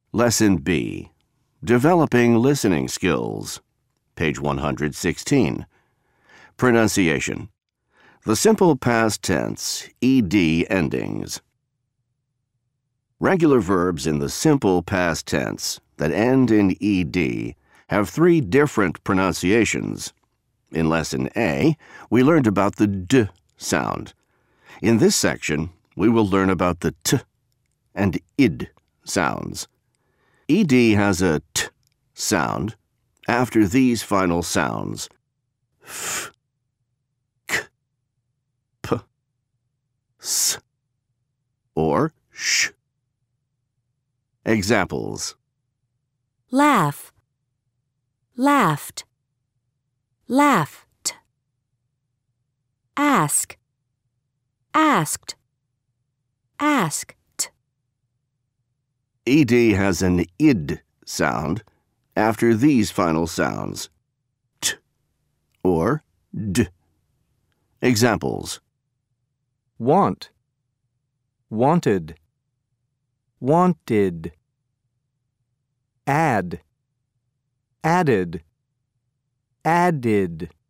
Lesson B. Developing Listening Skills. Page 116. Pronunciation. The simple past tense, ed endings. Regular verbs in the simple past tense that end in ed have three different pronunciations. In Lesson A, we learned about the d sound. In this section, we will learn about the t and id sounds. Ed has a t sound after these final sounds: f, k, p, s, or sh. Examples: laugh, laughed, laughed. Ask, asked, asked. Ed has an id sound after these final sounds: t or d. Examples: want, wanted, wanted. Add, added, added.